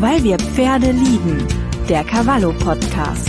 Weil wir Pferde lieben. Der Cavallo Podcast.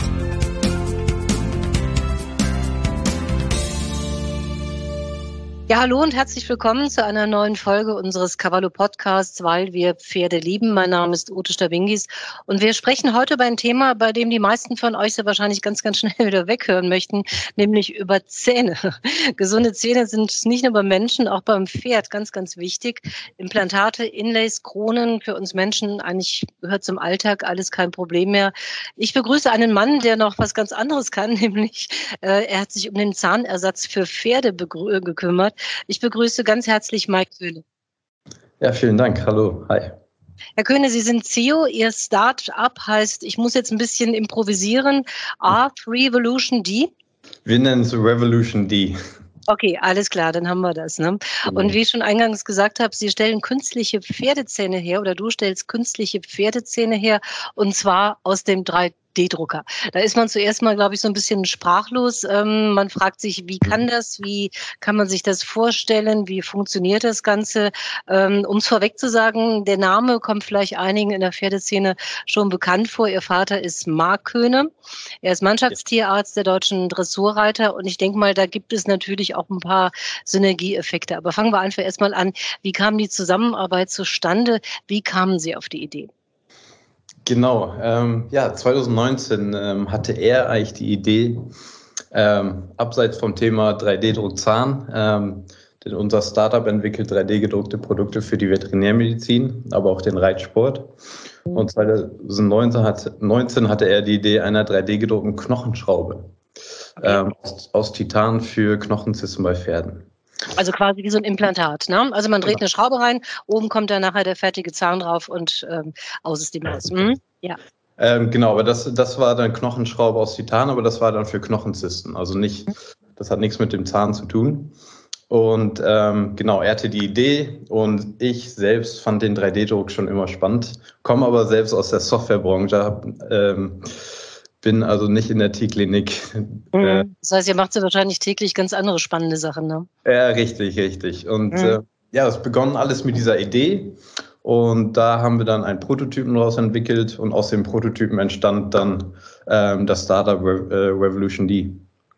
Ja, hallo und herzlich willkommen zu einer neuen Folge unseres Cavallo Podcasts, weil wir Pferde lieben. Mein Name ist Ute Stabingis und wir sprechen heute über ein Thema, bei dem die meisten von euch sehr wahrscheinlich ganz, ganz schnell wieder weghören möchten, nämlich über Zähne. Gesunde Zähne sind nicht nur beim Menschen, auch beim Pferd ganz, ganz wichtig. Implantate, Inlays, Kronen für uns Menschen, eigentlich gehört zum Alltag, alles kein Problem mehr. Ich begrüße einen Mann, der noch was ganz anderes kann, nämlich er hat sich um den Zahnersatz für Pferde gekümmert. Ich begrüße ganz herzlich Mike Köhne. Ja, vielen Dank. Hallo. Hi. Herr Köhne, Sie sind CEO. Ihr Start-up heißt, ich muss jetzt ein bisschen improvisieren, Arth Revolution D. Wir nennen es Revolution D. Okay, alles klar, dann haben wir das. Ne? Und wie ich schon eingangs gesagt habe, Sie stellen künstliche Pferdezähne her oder du stellst künstliche Pferdezähne her und zwar aus dem 3D-Drucker. Da ist man zuerst mal, glaube ich, so ein bisschen sprachlos. Man fragt sich, wie kann das? Wie kann man sich das vorstellen? Wie funktioniert das Ganze? Um es vorweg zu sagen, der Name kommt vielleicht einigen in der Pferdeszene schon bekannt vor. Ihr Vater ist Marc Köhne. Er ist Mannschaftstierarzt der deutschen Dressurreiter und ich denke mal, da gibt es natürlich auch ein paar Synergieeffekte. Aber fangen wir einfach erstmal an. Wie kam die Zusammenarbeit zustande? Wie kamen Sie auf die Idee? Genau, 2019 hatte er eigentlich die Idee, abseits vom Thema 3D-Druck Zahn, denn unser Startup entwickelt 3D-gedruckte Produkte für die Veterinärmedizin, aber auch den Reitsport. Und 2019 hatte er die Idee einer 3D-gedruckten Knochenschraube aus Titan für Knochenzysten bei Pferden. Also quasi wie so ein Implantat, ne? Also man dreht eine Schraube rein, oben kommt dann nachher der fertige Zahn drauf und aus ist die Maus. Ja. Genau, aber das war dann Knochenschraube aus Titan, aber das war dann für Knochenzysten. Also nicht, das hat nichts mit dem Zahn zu tun. Und genau, er hatte die Idee und ich selbst fand den 3D-Druck schon immer spannend, komme aber selbst aus der Softwarebranche, bin also nicht in der Tierklinik. Das heißt, ihr macht ja wahrscheinlich täglich ganz andere spannende Sachen, ne? Ja, richtig. Und es begann alles mit dieser Idee. Und da haben wir dann einen Prototypen daraus entwickelt und aus dem Prototypen entstand dann das Startup Revolution D.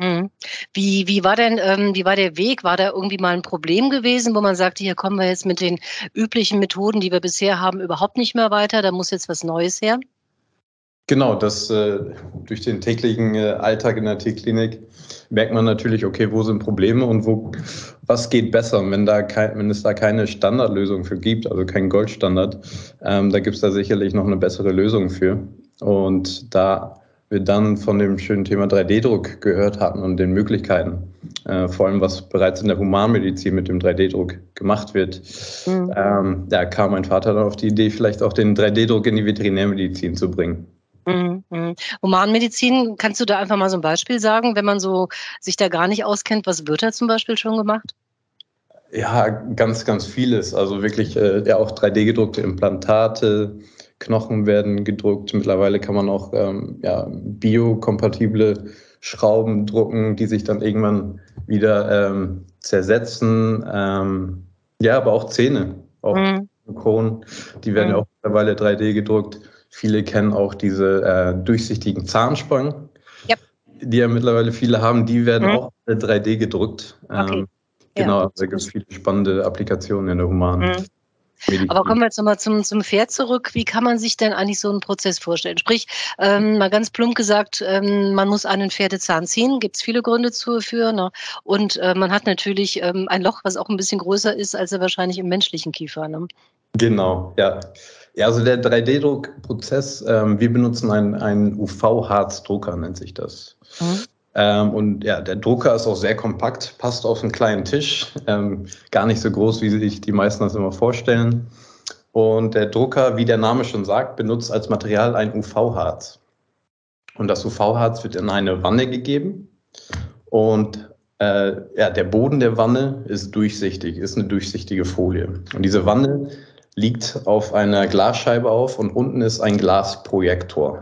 Wie war der Weg? War da irgendwie mal ein Problem gewesen, wo man sagte, hier kommen wir jetzt mit den üblichen Methoden, die wir bisher haben, überhaupt nicht mehr weiter, da muss jetzt was Neues her? Genau, das durch den täglichen Alltag in der Tierklinik merkt man natürlich, okay, wo sind Probleme und was geht besser, wenn es da keine Standardlösung für gibt, also kein Goldstandard, da gibt es da sicherlich noch eine bessere Lösung für. Und da wir dann von dem schönen Thema 3D-Druck gehört hatten und den Möglichkeiten, vor allem was bereits in der Humanmedizin mit dem 3D-Druck gemacht wird, kam mein Vater dann auf die Idee, vielleicht auch den 3D-Druck in die Veterinärmedizin zu bringen. Humanmedizin, kannst du da einfach mal so ein Beispiel sagen, wenn man so sich da gar nicht auskennt, was wird da zum Beispiel schon gemacht? Ja, ganz, ganz vieles. Also wirklich auch 3D-gedruckte Implantate, Knochen werden gedruckt. Mittlerweile kann man auch biokompatible Schrauben drucken, die sich dann irgendwann wieder zersetzen. Aber auch Zähne, auch Kronen, die werden ja auch mittlerweile 3D gedruckt. Viele kennen auch diese durchsichtigen Zahnspangen, die ja mittlerweile viele haben. Die werden auch 3D gedruckt. Okay. Genau, da gibt es viele spannende Applikationen in der Humanmedizin. Aber kommen wir jetzt nochmal zum Pferd zurück. Wie kann man sich denn eigentlich so einen Prozess vorstellen? Sprich, mal ganz plump gesagt, man muss einen Pferdezahn ziehen. Gibt es viele Gründe für. Ne? Und man hat natürlich ein Loch, was auch ein bisschen größer ist, als er wahrscheinlich im menschlichen Kiefer. Ne? Genau, ja. Ja, also der 3D-Druckprozess, wir benutzen einen UV-Harzdrucker, nennt sich das. Und ja, der Drucker ist auch sehr kompakt, passt auf einen kleinen Tisch, gar nicht so groß, wie sich die meisten das immer vorstellen. Und der Drucker, wie der Name schon sagt, benutzt als Material ein UV-Harz. Und das UV-Harz wird in eine Wanne gegeben und der Boden der Wanne ist durchsichtig, ist eine durchsichtige Folie. Und diese Wanne liegt auf einer Glasscheibe auf und unten ist ein Glasprojektor.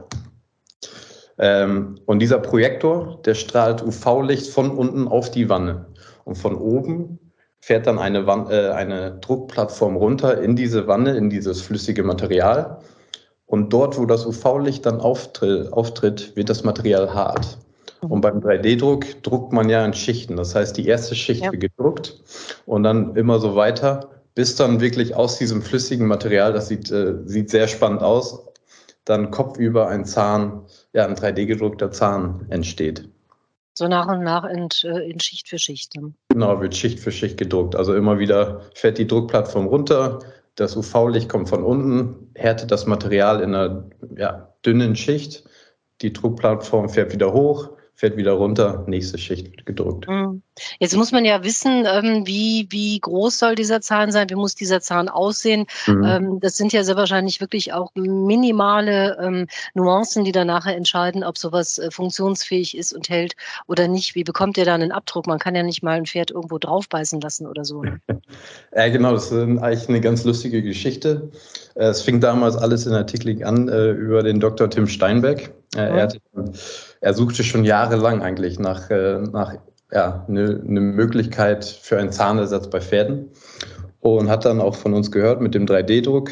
Und dieser Projektor, der strahlt UV-Licht von unten auf die Wanne. Und von oben fährt dann eine Druckplattform runter in diese Wanne, in dieses flüssige Material. Und dort, wo das UV-Licht dann auftritt, wird das Material hart. Und beim 3D-Druck druckt man ja in Schichten. Das heißt, die erste Schicht wird gedruckt und dann immer so weiter, bis dann wirklich aus diesem flüssigen Material, das sieht sehr spannend aus, dann kopfüber ein Zahn, ein 3D-gedruckter Zahn entsteht. So nach und nach in Schicht für Schicht. Genau, wird Schicht für Schicht gedruckt. Also immer wieder fährt die Druckplattform runter, das UV-Licht kommt von unten, härtet das Material in einer dünnen Schicht, die Druckplattform fährt wieder hoch, fährt wieder runter, nächste Schicht wird gedruckt. Jetzt muss man ja wissen, wie groß soll dieser Zahn sein, wie muss dieser Zahn aussehen. Das sind ja sehr wahrscheinlich wirklich auch minimale Nuancen, die dann nachher entscheiden, ob sowas funktionsfähig ist und hält oder nicht. Wie bekommt ihr da einen Abdruck? Man kann ja nicht mal ein Pferd irgendwo draufbeißen lassen oder so. Ne? Ja, genau, das ist eigentlich eine ganz lustige Geschichte. Es fing damals alles in der Technik an über den Dr. Tim Steinbeck. Er suchte schon jahrelang eigentlich nach eine Möglichkeit für einen Zahnersatz bei Pferden und hat dann auch von uns gehört mit dem 3D-Druck.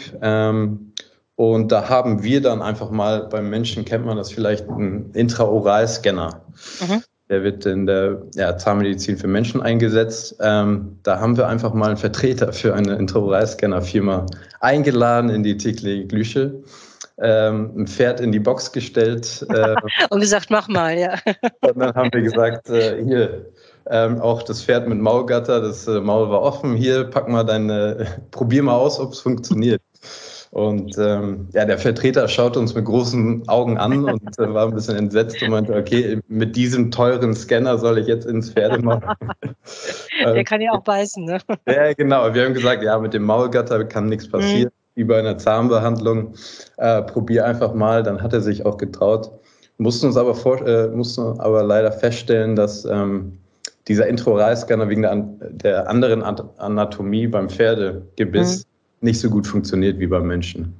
Und da haben wir dann einfach mal, beim Menschen kennt man das vielleicht, einen Intraoral-Scanner. Der wird in der Zahnmedizin für Menschen eingesetzt. Da haben wir einfach mal einen Vertreter für eine Intraoral-Scanner-Firma eingeladen in die Tikli Glüsche. Ein Pferd in die Box gestellt. Und gesagt, mach mal, ja. Und dann haben wir gesagt, hier, auch das Pferd mit Maulgatter, das Maul war offen, hier, probier mal aus, ob es funktioniert. Und der Vertreter schaut uns mit großen Augen an und war ein bisschen entsetzt und meinte, okay, mit diesem teuren Scanner soll ich jetzt ins Pferdemaul. Der kann ja auch beißen, ne? Ja, genau. Wir haben gesagt, mit dem Maulgatter kann nichts passieren. Wie bei einer Zahnbehandlung, probier einfach mal. Dann hat er sich auch getraut. Mussten aber leider feststellen, dass dieser Intraoralscanner wegen der anderen Anatomie beim Pferdegebiss nicht so gut funktioniert wie beim Menschen.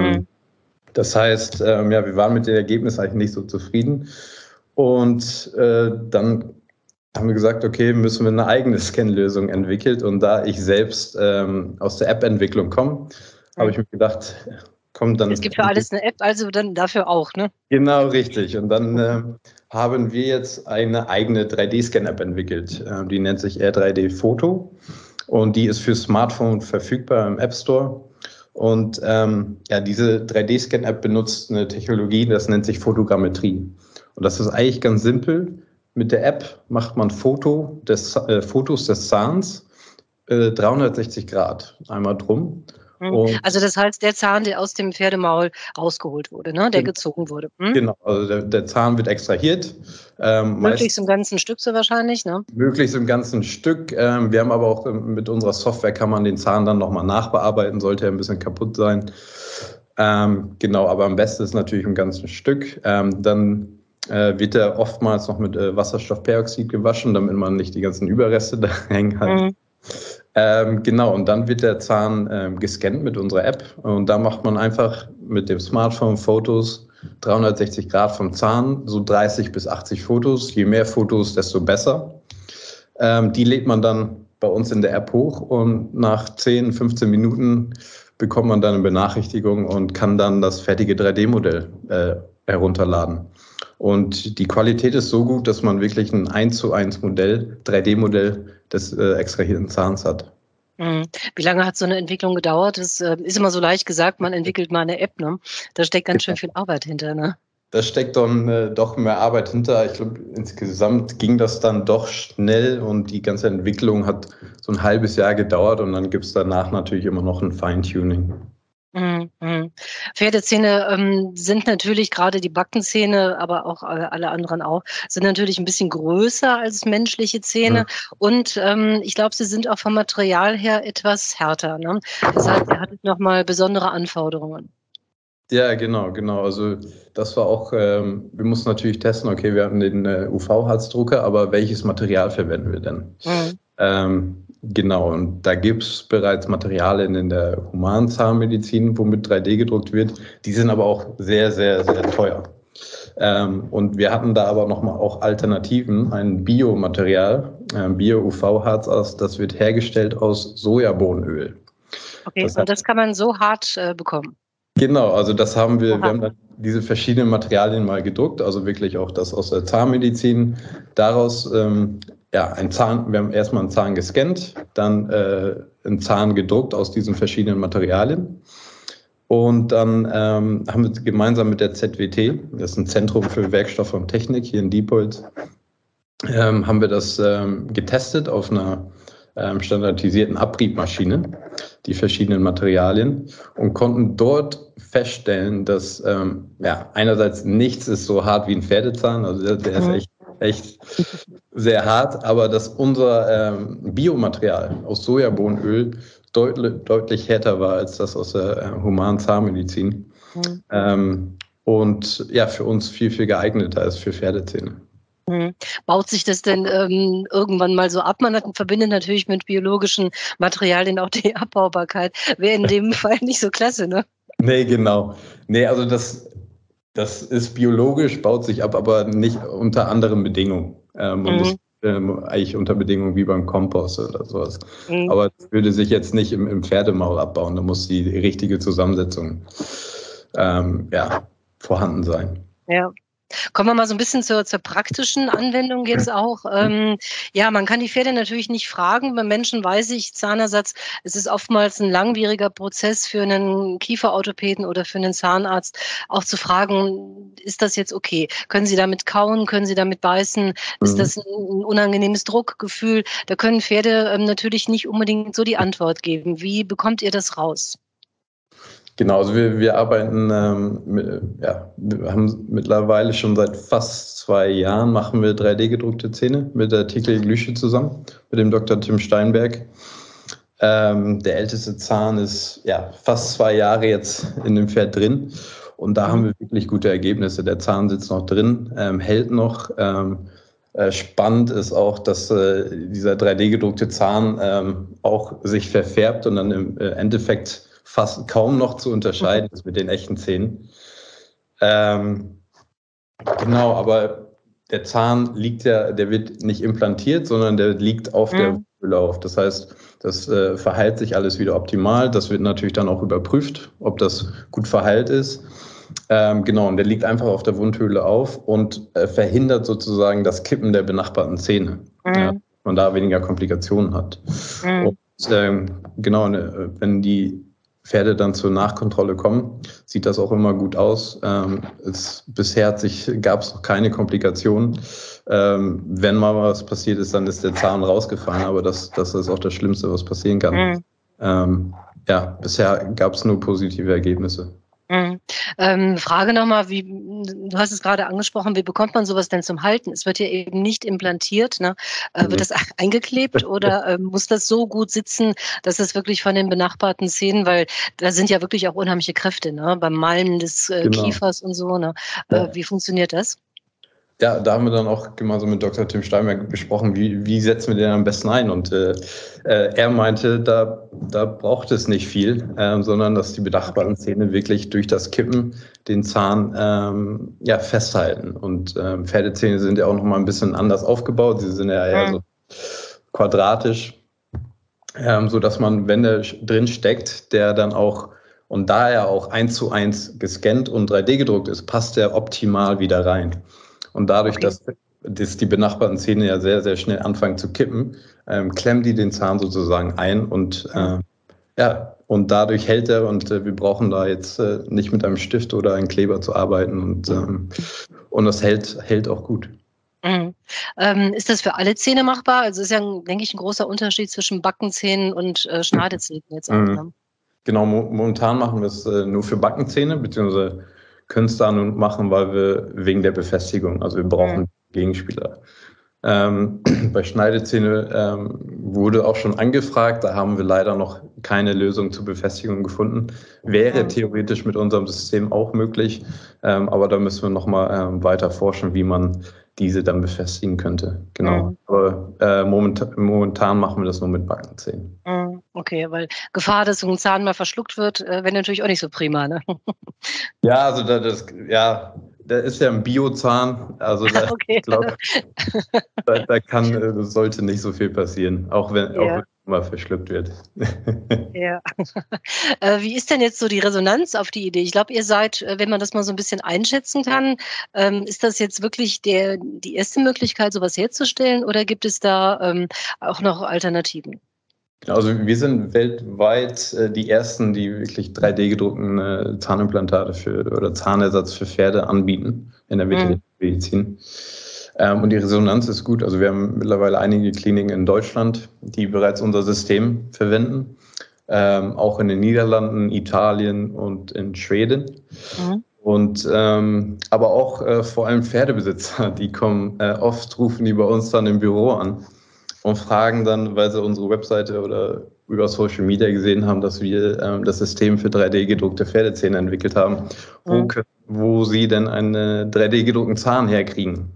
Das heißt, wir waren mit dem Ergebnis eigentlich nicht so zufrieden. Und dann haben wir gesagt, okay, müssen wir eine eigene Scan-Lösung entwickeln. Und da ich selbst aus der App-Entwicklung komme, habe ich mir gedacht, komm, dann... Es gibt für alles eine App, also dann dafür auch, ne? Genau, richtig. Und dann haben wir jetzt eine eigene 3D-Scan-App entwickelt. Die nennt sich R3D Photo und die ist für Smartphone verfügbar im App Store. Und diese 3D-Scan-App benutzt eine Technologie, das nennt sich Photogrammetrie. Und das ist eigentlich ganz simpel. Mit der App macht man Fotos des Zahns 360 Grad einmal drum. Also das heißt, der Zahn, der aus dem Pferdemaul rausgeholt wurde, ne? Der gezogen wurde. Genau, also der Zahn wird extrahiert. Möglichst im ganzen Stück so wahrscheinlich, ne? Möglichst im ganzen Stück. Wir haben aber auch mit unserer Software kann man den Zahn dann nochmal nachbearbeiten, sollte er ein bisschen kaputt sein. Genau, aber am besten ist natürlich im ganzen Stück. Dann wird er oftmals noch mit Wasserstoffperoxid gewaschen, damit man nicht die ganzen Überreste da hängen hat. Genau, und dann wird der Zahn gescannt mit unserer App und da macht man einfach mit dem Smartphone Fotos 360 Grad vom Zahn, so 30 bis 80 Fotos. Je mehr Fotos, desto besser. Die lädt man dann bei uns in der App hoch und nach 10, 15 Minuten bekommt man dann eine Benachrichtigung und kann dann das fertige 3D-Modell herunterladen. Und die Qualität ist so gut, dass man wirklich ein 1:1 Modell, 3D-Modell des extrahierten Zahns hat. Wie lange hat so eine Entwicklung gedauert? Das ist immer so leicht gesagt, man entwickelt mal eine App, ne? Da steckt ganz schön viel Arbeit hinter, ne? Da steckt dann doch mehr Arbeit hinter. Ich glaube, insgesamt ging das dann doch schnell und die ganze Entwicklung hat so ein halbes Jahr gedauert und dann gibt es danach natürlich immer noch ein Feintuning. Pferdezähne sind natürlich, gerade die Backenzähne, aber auch alle anderen auch, sind natürlich ein bisschen größer als menschliche Zähne. Und ich glaube, sie sind auch vom Material her etwas härter. Ne? Das heißt, ihr hattet nochmal besondere Anforderungen. Ja, genau. Also das war auch, wir mussten natürlich testen, okay, wir haben den UV-Harzdrucker, aber welches Material verwenden wir denn? Genau, und da gibt es bereits Materialien in der humanen Zahnmedizin, womit 3D gedruckt wird. Die sind aber auch sehr, sehr, sehr teuer. Und wir hatten da aber nochmal auch Alternativen, ein Biomaterial, Bio-UV-Harz, das wird hergestellt aus Sojabohnenöl. Okay, und das kann man so hart bekommen? Genau, also das haben wir haben dann diese verschiedenen Materialien mal gedruckt, also wirklich auch das aus der Zahnmedizin. Daraus, wir haben erstmal einen Zahn gescannt, dann einen Zahn gedruckt aus diesen verschiedenen Materialien. Und dann haben wir gemeinsam mit der ZWT, das ist ein Zentrum für Werkstoffe und Technik hier in Diepholz, haben wir das getestet auf einer standardisierten Abriebmaschine, die verschiedenen Materialien, und konnten dort feststellen, dass einerseits nichts ist so hart wie ein Pferdezahn, also der ist echt sehr hart, aber dass unser Biomaterial aus Sojabohnenöl deutlich härter war als das aus der humanen Zahnmedizin. Und ja, für uns viel, viel geeigneter ist für Pferdezähne. Baut sich das denn irgendwann mal so ab? Man verbindet natürlich mit biologischen Materialien auch die Abbaubarkeit. Wäre in dem Fall nicht so klasse, ne? Nee, genau. Nee, also das ist biologisch, baut sich ab, aber nicht unter anderen Bedingungen. Eigentlich unter Bedingungen wie beim Kompost oder sowas. Aber das würde sich jetzt nicht im Pferdemaul abbauen. Da muss die richtige Zusammensetzung vorhanden sein. Ja. Kommen wir mal so ein bisschen zur praktischen Anwendung jetzt auch. Man kann die Pferde natürlich nicht fragen. Beim Menschen weiß ich, Zahnersatz, es ist oftmals ein langwieriger Prozess für einen Kieferorthopäden oder für einen Zahnarzt, auch zu fragen, ist das jetzt okay? Können Sie damit kauen? Können Sie damit beißen? Ist das ein unangenehmes Druckgefühl? Da können Pferde natürlich nicht unbedingt so die Antwort geben. Wie bekommt ihr das raus? Genau, also wir arbeiten, wir haben mittlerweile schon seit fast 2 Jahren machen wir 3D-gedruckte Zähne mit der Tikkel Glüsche zusammen, mit dem Dr. Tim Steinberg. Der älteste Zahn ist fast 2 Jahre jetzt in dem Pferd drin und da haben wir wirklich gute Ergebnisse. Der Zahn sitzt noch drin, hält noch. Spannend ist auch, dass dieser 3D-gedruckte Zahn auch sich verfärbt und dann im Endeffekt fast kaum noch zu unterscheiden ist mit den echten Zähnen. Genau, aber der Zahn der wird nicht implantiert, sondern der liegt auf der Wundhöhle auf. Das heißt, das verheilt sich alles wieder optimal. Das wird natürlich dann auch überprüft, ob das gut verheilt ist. Genau, und der liegt einfach auf der Wundhöhle auf und verhindert sozusagen das Kippen der benachbarten Zähne. Ja, dass man da weniger Komplikationen hat. Und wenn die Pferde dann zur Nachkontrolle kommen, sieht das auch immer gut aus. Bisher gab es noch keine Komplikationen. Wenn mal was passiert ist, dann ist der Zahn rausgefallen, aber das ist auch das Schlimmste, was passieren kann. Bisher gab es nur positive Ergebnisse. Frage nochmal, du hast es gerade angesprochen, wie bekommt man sowas denn zum Halten? Es wird ja eben nicht implantiert, ne? Wird das eingeklebt oder muss das so gut sitzen, dass es wirklich von den benachbarten Zähnen, weil da sind ja wirklich auch unheimliche Kräfte, ne? Beim Malen des Kiefers und so, ne? Wie funktioniert das? Ja, da haben wir dann auch gemeinsam mit Dr. Tim Steinberg besprochen, wie setzen wir den am besten ein. Und er meinte, da braucht es nicht viel, sondern dass die benachbarten Zähne wirklich durch das Kippen den Zahn festhalten. Und Pferdezähne sind ja auch noch mal ein bisschen anders aufgebaut. Sie sind ja eher so quadratisch, so dass man, wenn der drin steckt, der dann auch, und da er auch 1:1 gescannt und 3D gedruckt ist, passt der optimal wieder rein. Und dadurch, dass die benachbarten Zähne ja sehr, sehr schnell anfangen zu kippen, klemmen die den Zahn sozusagen ein und und dadurch hält er und wir brauchen da jetzt nicht mit einem Stift oder einem Kleber zu arbeiten und das hält auch gut. Ist das für alle Zähne machbar? Also ist ja, denke ich, ein großer Unterschied zwischen Backenzähnen und Schneidezähnen jetzt auch. Ne? Genau, momentan machen wir es nur für Backenzähne, beziehungsweise können es da nur machen, weil wir wegen der Befestigung, also wir brauchen Gegenspieler. Bei Schneidezähne wurde auch schon angefragt, da haben wir leider noch keine Lösung zur Befestigung gefunden. Wäre theoretisch mit unserem System auch möglich, aber da müssen wir nochmal weiter forschen, wie man diese dann befestigen könnte. Genau. Aber momentan machen wir das nur mit Backenzähnen. Okay, weil Gefahr, dass so ein Zahn mal verschluckt wird, wäre natürlich auch nicht so prima, ne? Ja, also der ist ja ein Biozahn, also ich glaube, da sollte nicht so viel passieren, auch wenn mal verschluckt wird. Ja. Wie ist denn jetzt so die Resonanz auf die Idee? Ich glaube, ihr seid, wenn man das mal so ein bisschen einschätzen kann, ist das jetzt wirklich die erste Möglichkeit, sowas herzustellen, oder gibt es da auch noch Alternativen? Also wir sind weltweit die ersten, die wirklich 3D-gedruckten Zahnimplantate oder Zahnersatz für Pferde anbieten in der Veterinärmedizin. Und die Resonanz ist gut. Also wir haben mittlerweile einige Kliniken in Deutschland, die bereits unser System verwenden. Auch in den Niederlanden, Italien und in Schweden. Und aber auch vor allem Pferdebesitzer, die kommen oft, rufen die bei uns dann im Büro an und fragen dann, weil sie unsere Webseite oder über Social Media gesehen haben, dass wir das System für 3D-gedruckte Pferdezähne entwickelt haben, wo sie denn einen 3D-gedruckten Zahn herkriegen.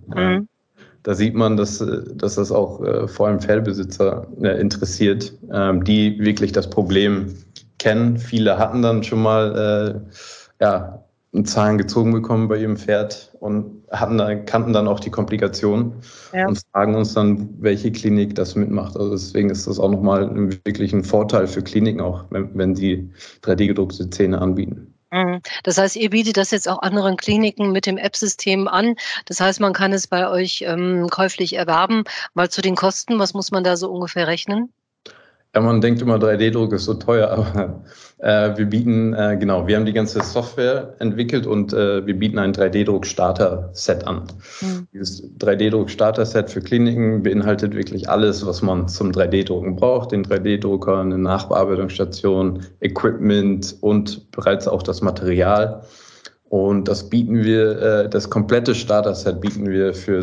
Da sieht man, dass das auch vor allem Pferdebesitzer interessiert, die wirklich das Problem kennen. Viele hatten dann schon mal einen Zahn gezogen bekommen bei ihrem Pferd und kannten dann auch die Komplikationen und fragen uns dann, welche Klinik das mitmacht. Also deswegen ist das auch nochmal wirklich ein Vorteil für Kliniken, auch wenn sie 3D-gedruckte Zähne anbieten. Das heißt, ihr bietet das jetzt auch anderen Kliniken mit dem App-System an. Das heißt, man kann es bei euch käuflich erwerben. Mal zu den Kosten, was muss man da so ungefähr rechnen? Ja, man denkt immer, 3D-Druck ist so teuer, aber wir bieten, wir haben die ganze Software entwickelt und wir bieten ein 3D-Druck-Starter-Set an. Dieses 3D-Druck-Starter-Set für Kliniken beinhaltet wirklich alles, was man zum 3D-Drucken braucht. Den 3D-Drucker, eine Nachbearbeitungsstation, Equipment und bereits auch das Material. Und das bieten wir, das komplette Starter-Set bieten wir für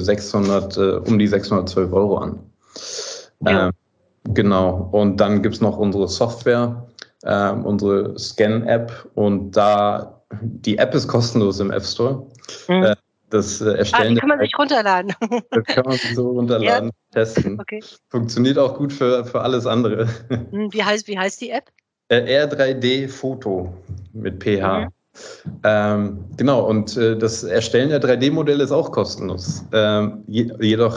um die 612 € an. Ja. Genau, und dann gibt's noch unsere Software, unsere Scan-App, und die App ist kostenlos im App Store. Das Erstellen die kann man sich runterladen. Das kann man sich so runterladen, testen. Okay. Funktioniert auch gut für alles andere. Wie heißt die App? R3D Foto mit PH. Genau, und das Erstellen der 3D-Modelle ist auch kostenlos. Jedoch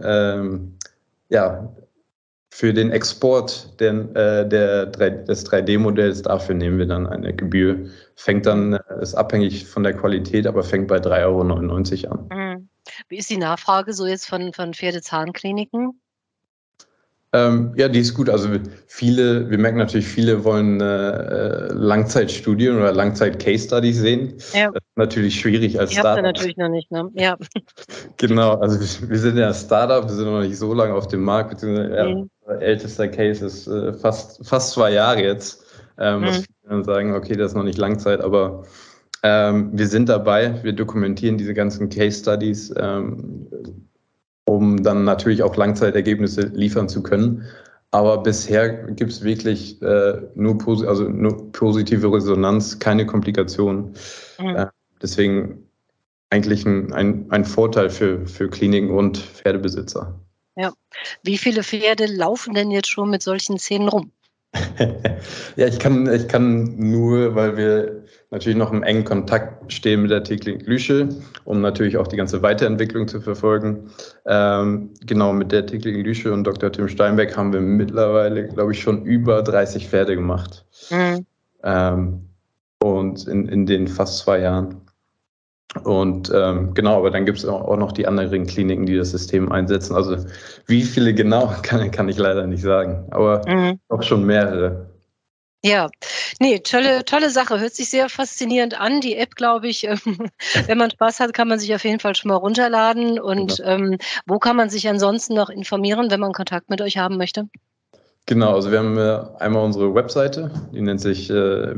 für den Export des 3D-Modells, dafür nehmen wir dann eine Gebühr. Ist abhängig von der Qualität, aber fängt bei 3,99 € an. Wie ist die Nachfrage so jetzt von Pferdezahnkliniken? Die ist gut. Also wir merken natürlich, viele wollen Langzeitstudien oder Langzeit-Case-Studies sehen. Ja. Das ist natürlich schwierig als Startup. Habt ihr natürlich noch nicht, ne? Ja. Genau, also wir sind ja ein Startup, wir sind noch nicht so lange auf dem Markt, beziehungsweise ältester Case ist fast 2 Jahre jetzt. Was viele dann sagen, okay, das ist noch nicht Langzeit, aber wir sind dabei, wir dokumentieren diese ganzen Case-Studies, um dann natürlich auch Langzeitergebnisse liefern zu können. Aber bisher gibt es wirklich nur positive Resonanz, keine Komplikationen. Deswegen eigentlich ein Vorteil für Kliniken und Pferdebesitzer. Ja. Wie viele Pferde laufen denn jetzt schon mit solchen Zähnen rum? Ja, ich kann nur, weil wir natürlich noch im engen Kontakt stehen mit der Tierklinik Lüsche, um natürlich auch die ganze Weiterentwicklung zu verfolgen. Genau, mit der Tierklinik Lüsche und Dr. Tim Steinbeck haben wir mittlerweile, glaube ich, schon über 30 Pferde gemacht. Und in den fast 2 Jahren. Und aber dann gibt es auch noch die anderen Kliniken, die das System einsetzen. Also wie viele genau, kann ich leider nicht sagen, aber auch schon mehrere. Ja, nee, tolle Sache. Hört sich sehr faszinierend an. Die App, glaube ich, wenn man Spaß hat, kann man sich auf jeden Fall schon mal runterladen. Und wo kann man sich ansonsten noch informieren, wenn man Kontakt mit euch haben möchte? Genau, also wir haben einmal unsere Webseite, die nennt sich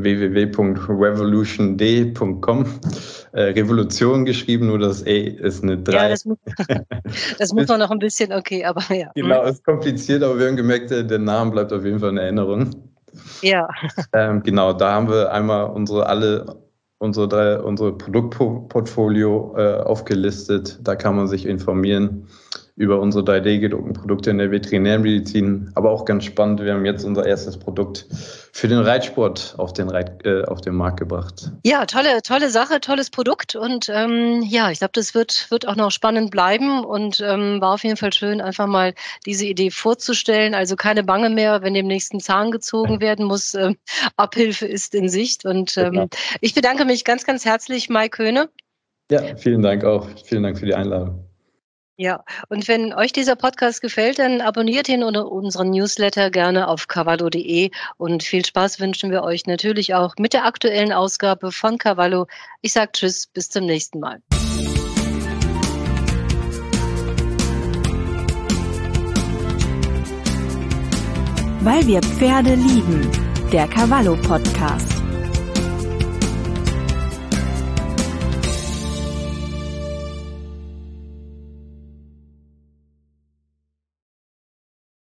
www.revolutiond.com. Revolution geschrieben, nur das E ist eine 3. Ja, das muss man noch ein bisschen, okay, aber ja. Genau, ist kompliziert, aber wir haben gemerkt, der Name bleibt auf jeden Fall in Erinnerung. Ja. Genau, da haben wir einmal unsere Produktportfolio aufgelistet. Da kann man sich informieren über unsere 3D-gedruckten Produkte in der Veterinärmedizin. Aber auch ganz spannend, wir haben jetzt unser erstes Produkt für den Reitsport auf den Markt gebracht. Ja, tolle Sache, tolles Produkt. Und ja, ich glaube, das wird auch noch spannend bleiben und war auf jeden Fall schön, einfach mal diese Idee vorzustellen. Also keine Bange mehr, wenn dem nächsten Zahn gezogen werden muss. Abhilfe ist in Sicht. Und ich bedanke mich ganz, ganz herzlich, Mike Höhne. Ja, vielen Dank auch. Vielen Dank für die Einladung. Ja, und wenn euch dieser Podcast gefällt, dann abonniert ihn oder unseren Newsletter gerne auf cavallo.de und viel Spaß wünschen wir euch natürlich auch mit der aktuellen Ausgabe von Cavallo. Ich sage Tschüss, bis zum nächsten Mal. Weil wir Pferde lieben, der Cavallo Podcast.